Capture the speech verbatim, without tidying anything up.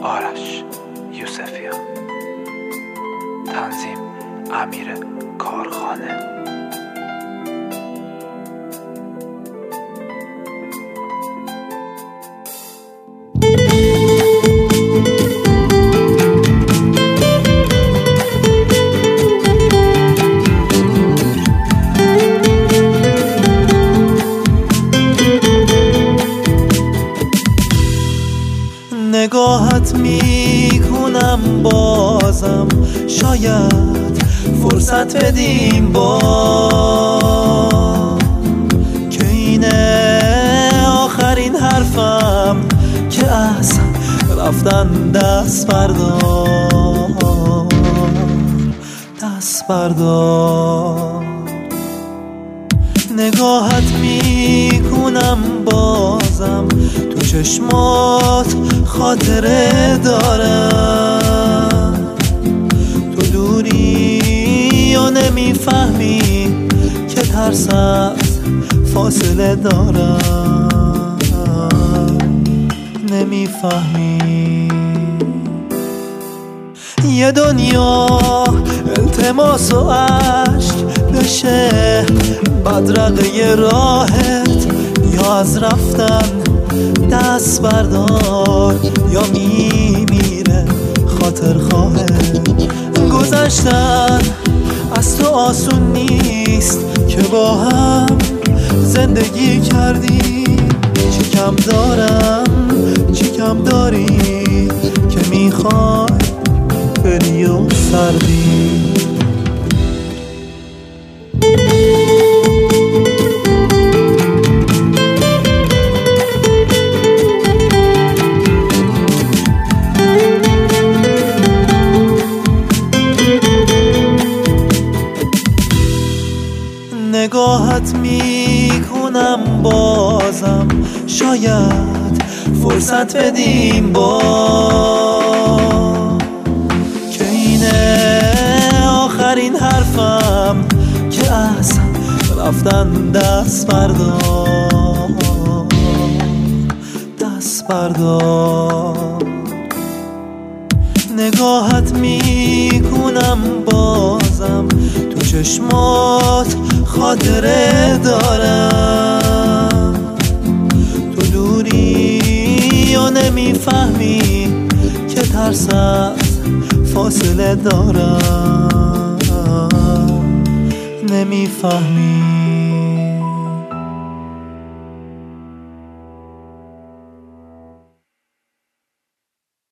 آرش یوسفیان. تنظیم امیر کارخانه. نگاهت میکنم بازم، شاید فرصت بدیم با که اینه آخرین حرفم که از رفتن دست بردار، دست بردار. نگاهت میکنم بازم، تو چشمات خاطره دارم. تو دوری و نمیفهمی که ترس از فاصله دارم، نمیفهمی. یه دنیا التماس و عشق بشه بدرقه راحت، یا از رفتن دست بردار یا میمیره خاطر خواهد. گذشتن از تو آسون نیست که با هم زندگی کردی. چی کم دارم چی کم داری که میخوای بری و سردی. نگاهت میکنم بازم، شاید فرصت بدیم با که اینه آخرین حرفم که از رفتن دست بردار، دست بردار. نگاهت میکنم بازم، تو چشمات خاطره دارم. تو دوری و نمیفهمی که ترس از فاصله دارم، نمیفهمی.